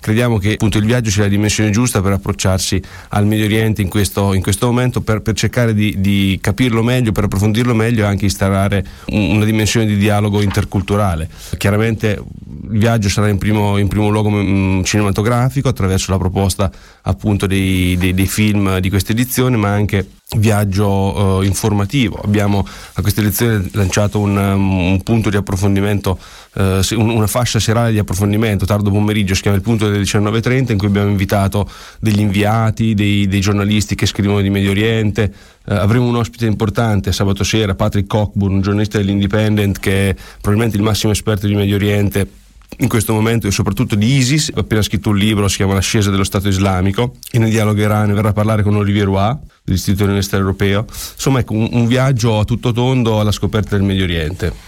crediamo che appunto il viaggio sia la dimensione giusta per approcciarsi al Medio Oriente in questo momento, per cercare di capirlo meglio, per approfondirlo meglio e anche instaurare una dimensione di dialogo interculturale. Chiaramente il viaggio sarà in primo luogo cinematografico, attraverso la proposta appunto dei film di questa edizione, ma anche viaggio informativo. Abbiamo a questa edizione lanciato un punto di approfondimento, una fascia serale di approfondimento tardo pomeriggio, si chiama il punto delle 19:30, in cui abbiamo invitato degli inviati, dei giornalisti che scrivono di Medio Oriente. Avremo un ospite importante sabato sera, Patrick Cockburn, un giornalista dell'Independent che è probabilmente il massimo esperto di Medio Oriente in questo momento, e soprattutto di ISIS. Ha appena scritto un libro, si chiama L'ascesa dello Stato Islamico, e ne dialogherà, ne verrà a parlare con Olivier Roy dell'Istituto Universitario Europeo. Insomma, ecco, un viaggio a tutto tondo alla scoperta del Medio Oriente.